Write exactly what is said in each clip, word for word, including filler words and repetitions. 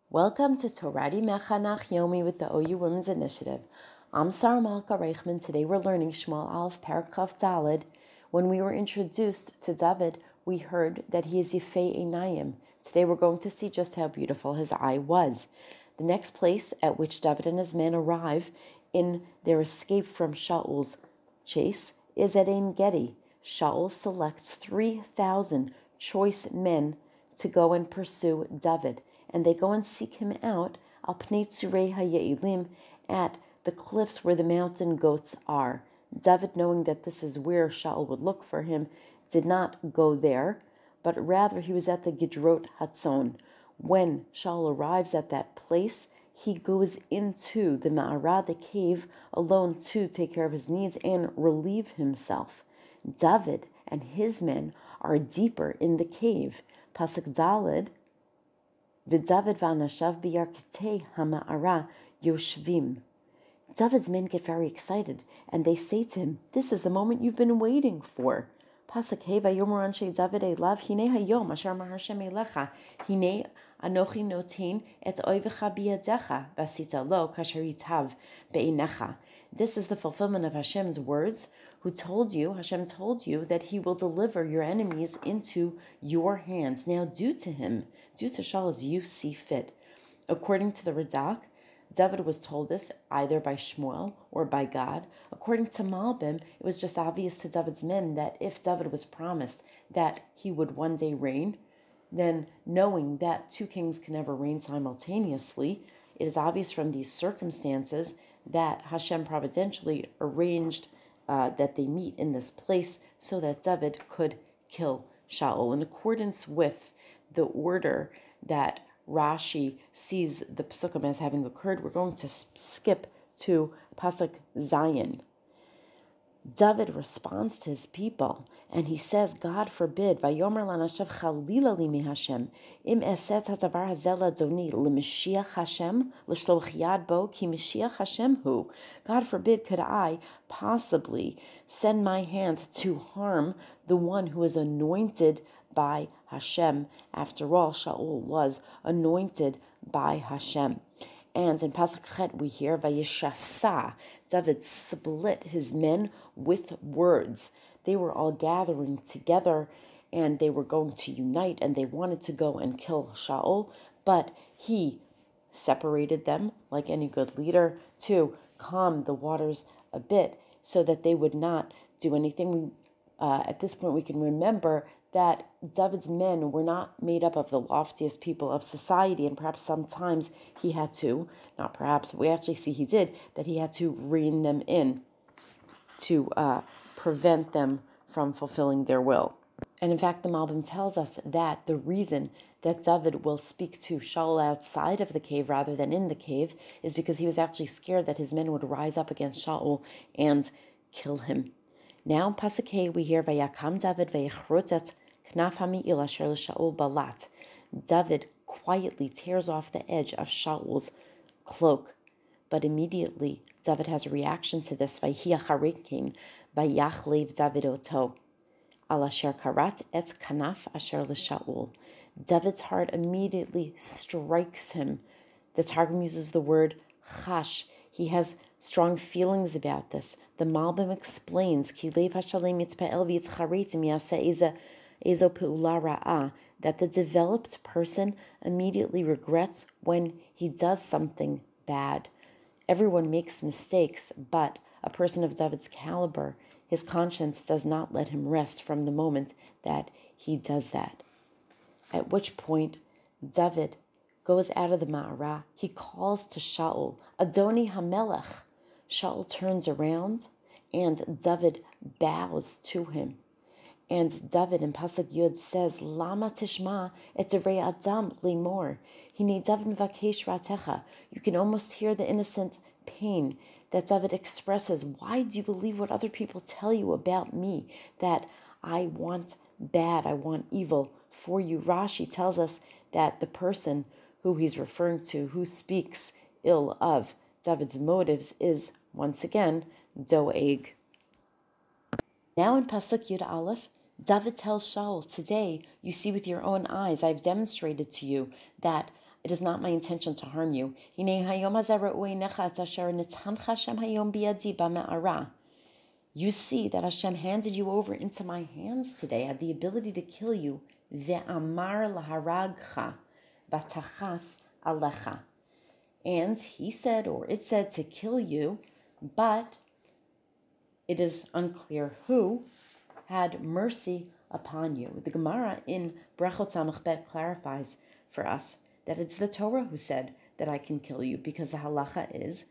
Welcome to Torati Mechanach Yomi with the O U Women's Initiative. I'm Sarah Malka Reichman. Today we're learning Shmuel Aleph Parakaf Daled. When we were introduced to David, we heard that he is Yifei Einayim. Today we're going to see just how beautiful his eye was. The next place at which David and his men arrive in their escape from Shaul's chase is at Ein Gedi. Shaul selects three thousand choice men to go and pursue David, and they go and seek him out al pnei tzurei haye'ilim, at the cliffs where the mountain goats are. David, knowing that this is where Shaul would look for him, did not go there, but rather he was at the Gidrot Hatzon. When Shaul arrives at that place, he goes into the Ma'ara, the cave, alone to take care of his needs and relieve himself. David and his men are deeper in the cave. Pasuk Daled, V'David v'anashav b'yarketei hama'ara yoshvim. David's men get very excited, and they say to him, "This is the moment you've been waiting for." Pasuk Hey v'yomer anshe David elav hine hayom asher amar Hashem elecha hine anochi notein et oivecha biyadecha v'asita lo kasher yitav be'inecha. This is the fulfillment of Hashem's words, who told you, Hashem told you, that he will deliver your enemies into your hands. Now do to him, do to Shaul as you see fit. According to the Radak, David was told this either by Shmuel or by God. According to Malbim, it was just obvious to David's men that if David was promised that he would one day reign, then knowing that two kings can never reign simultaneously, it is obvious from these circumstances that Hashem providentially arranged uh, that they meet in this place so that David could kill Shaul. In accordance with the order that Rashi sees the Pesukim as having occurred, we're going to skip to Pasuk Zayin. David responds to his people, and he says, God forbid, Vayomer lanashav chalila li mi Hashem, im eset hatavar hazel adoni l'Mashiach Hashem, l'shloch yad bo, ki Mashiach Hashem hu. God forbid, could I possibly send my hand to harm the one who is anointed by Hashem? After all, Shaul was anointed by Hashem. And in Pasuk Chet we hear, Vayishasa, David split his men with words. They were all gathering together, and they were going to unite, and they wanted to go and kill Shaul, but he separated them, like any good leader, to calm the waters a bit so that they would not do anything. Uh, at this point, we can remember that David's men were not made up of the loftiest people of society, and perhaps sometimes he had to, not perhaps, we actually see he did, that he had to rein them in to uh, prevent them from fulfilling their will. And in fact, the Malbim tells us that the reason that David will speak to Shaul outside of the cave rather than in the cave is because he was actually scared that his men would rise up against Shaul and kill him. Now in Pasuk Hey we hear, Vayakam David vayichrot knaf hami'il asher l'Shaul balat. David quietly tears off the edge of Shaul's cloak, but immediately David has a reaction to this. Vayhi acharikin vayachlev David oto al asher karat et kanaf asher l'Shaul. David's heart immediately strikes him. The Targum uses the word chash. He has strong feelings about this. The Malbim explains, Ki lev hashalem yitzpa'el v'yitzcharetim yaseh ezo pe'ula ra'ah, that the developed person immediately regrets when he does something bad. Everyone makes mistakes, but a person of David's caliber, his conscience does not let him rest from the moment that he does that. At which point, David goes out of the Ma'ara. He calls to Shaul, Adoni HaMelech. Shaul turns around, and David bows to him. And David in Pasuk Yud says, Lama tishma et derei adam limor. Hine David mvakesh ratecha. You can almost hear the innocent pain that David expresses. Why do you believe what other people tell you about me? That I want bad, I want evil for you. Rashi tells us that the person who he's referring to, who speaks ill of David's motives, is, once again, Doeg. Now in Pasuk Yud Aleph, David tells Shaul, today you see with your own eyes, I've demonstrated to you that It is not my intention to harm you. You see that Hashem handed you over into my hands today. I had the ability to kill you. Ve'amar laharagcha batachas alecha. And he said, or it said, to kill you, but it is unclear who had mercy upon you. The Gemara in Brachot Samach Bet clarifies for us that it's the Torah who said that I can kill you, because the halacha is,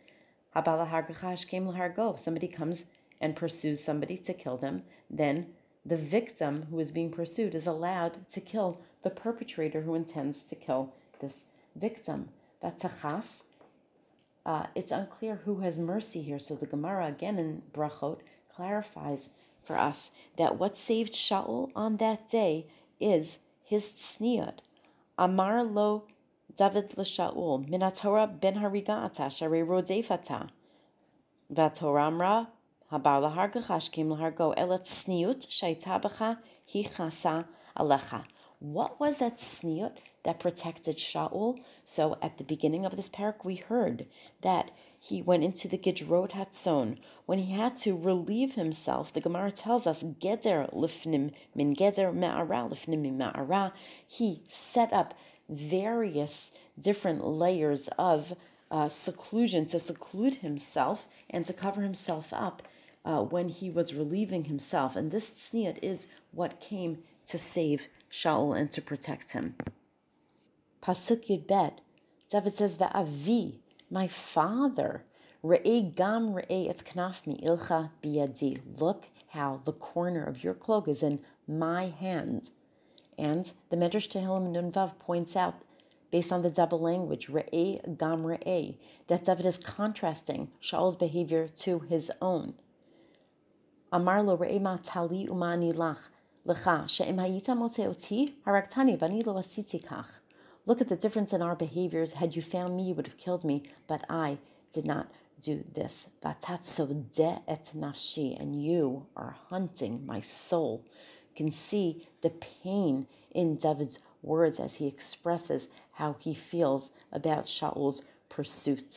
if somebody comes and pursues somebody to kill them, then the victim who is being pursued is allowed to kill the perpetrator who intends to kill this victim. Vatachas, uh, it's unclear who has mercy here. So the Gemara again in Brachot clarifies for us that what saved Shaul on that day is his tzniut. Amar lo David l'Shaul, min haTorah ben hariga ata, sharei rodef ata. V'aTorah amra, habar lahargecha shkem lahargo, ela tzniut shaita b'cha hi chasa alecha. What was that tzniut that protected Shaul? So at the beginning of this parak, we heard that he went into the Gidrot Hatzon. When he had to relieve himself, the Gemara tells us, Geder lifnim min geder me'ara lifnim min me'ara. He set up various different layers of uh, seclusion to seclude himself and to cover himself up uh, when he was relieving himself. And this tzniut is what came to save Shaul and to protect him. Pasuk Yud Bet, David says, Va'avi, my father, Re'ei gam re'ei et knaf mi'ilcha biyadi. Look how the corner of your cloak is in my hand. And the Medrash Tehillim Nun Vav points out, based on the double language, Re'ei gam re'ei, that David is contrasting Shaul's behavior to his own. Amar lo re'ei ma tali umani lach, lecha, she'im hayita motze oti, haraktani, vani lo asiti kach. Look at the difference in our behaviors. Had you found me, you would have killed me, but I did not do this. Vatatzodeh et nafshi, and you are hunting my soul. You can see the pain in David's words as he expresses how he feels about Shaul's pursuit.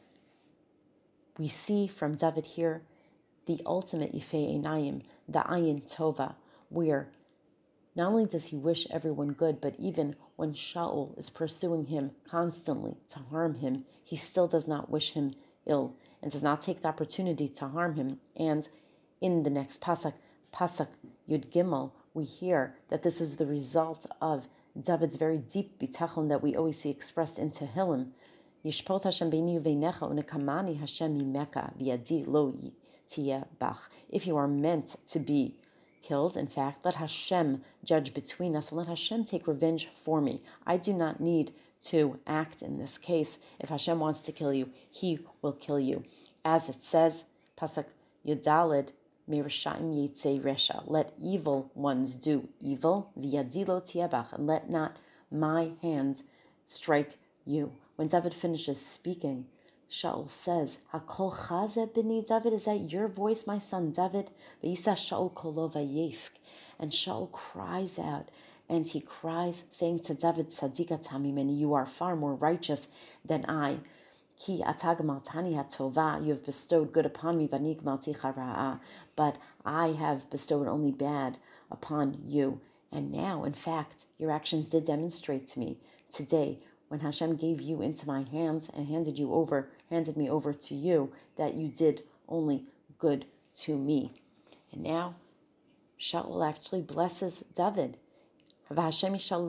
We see from David here the ultimate Yifei Einayim, the Ayin Tova, where not only does he wish everyone good, but even when Shaul is pursuing him constantly to harm him, he still does not wish him ill and does not take the opportunity to harm him. And in the next Pasuk, Pasuk Yud Gimel, we hear that this is the result of David's very deep bitachon that we always see expressed in Tehillim. Yishpot Hashem beini uveinecha unekamani Hashem mimeka v'yadi lo tiyeh bach. If you are meant to be killed, in fact, let Hashem judge between us and let Hashem take revenge for me. I do not need to act in this case. If Hashem wants to kill you, he will kill you. As it says, Pasuk Yudalid, Mirasha'im Yitzei Resha. Let evil ones do evil, v'yadilo tiabach, and let not my hand strike you. When David finishes speaking, Shaul says, Hakol chaze b'ni David, is that your voice, my son David? V'yisa Shaul kolo vayefk. And Shaul cries out, and he cries, saying to David, Tzadika tamimeni, you are far more righteous than I. Ki atag maltani hatova, you have bestowed good upon me, v'ani gmalti chara'ah, but I have bestowed only bad upon you. And now, in fact, your actions did demonstrate to me today, when Hashem gave you into my hands and handed you over, handed me over to you, that you did only good to me. And now, Shaul actually blesses David. Hashem should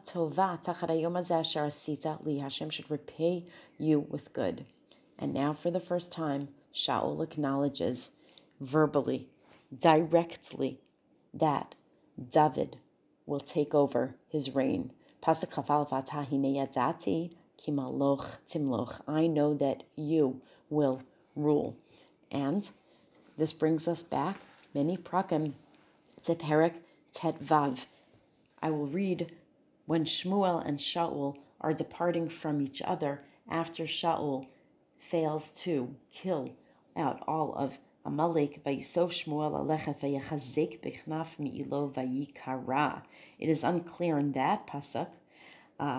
repay you with good. And now, for the first time, Shaul acknowledges verbally, directly, that David will take over his reign. Pasuk Chafal Vatah Hine Yadati Ki Maloch Timloch. I know that you will rule. And this brings us back many prakim to Perek Tet Vav. I will read when Shmuel and Shaul are departing from each other after Shaul fails to kill out all of Amalek. Vayisov Shmuel alechet vayachazek bechnaf mi'ilo vayikara. It is unclear in that pasuk uh,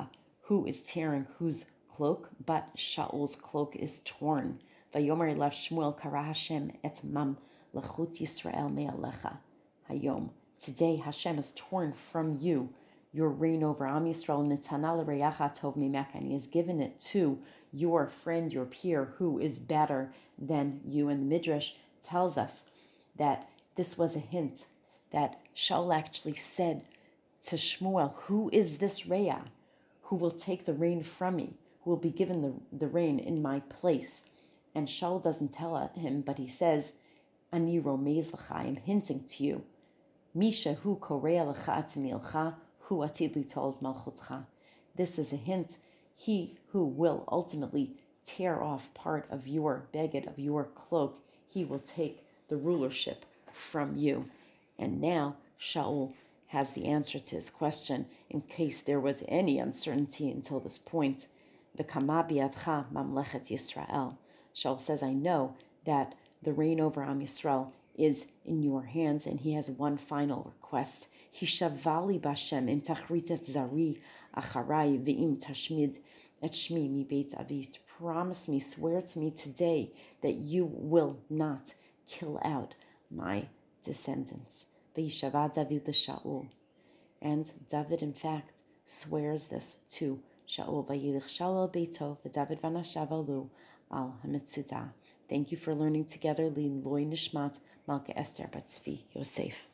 who is tearing whose cloak? But Shaul's cloak is torn. Vayomer elav Shmuel kara Hashem et mam lechut Yisrael me'alecha hayom. Today Hashem has torn from you your reign over Am Yisrael, Netanah l'reyacha tov mimeka, and He has given it to your friend, your peer, who is better than you. And the Midrash tells us that this was a hint that Shaul actually said to Shmuel, who is this Reah who will take the reign from me, who will be given the, the reign in my place? And Shaul doesn't tell him, but he says, Ani romez l'cha, I am hinting to you. Misha hu korea l'cha atzmilcha, hu atid li told malchutcha. This is a hint. He who will ultimately tear off part of your beged, of your cloak, he will take the rulership from you. And now Shaul has the answer to his question in case there was any uncertainty until this point. V'kama biadcha mamlechet Yisrael. Shaul says, I know that the reign over Am Yisrael is in your hands, and he has one final request. Hishavali bashem in tachritet zari acharai ve'im tashmid et shmi mi beit avi. Promise me, swear to me today that you will not kill out my descendants. V'yishava David l'Shaul. And David, in fact, swears this to Shaul. V'yilich Shaul al beito v'David v'nashav alu al hamitzudah. Thank you for learning together. Li loy nishmat Malka Esther Bat Tzvi Yosef.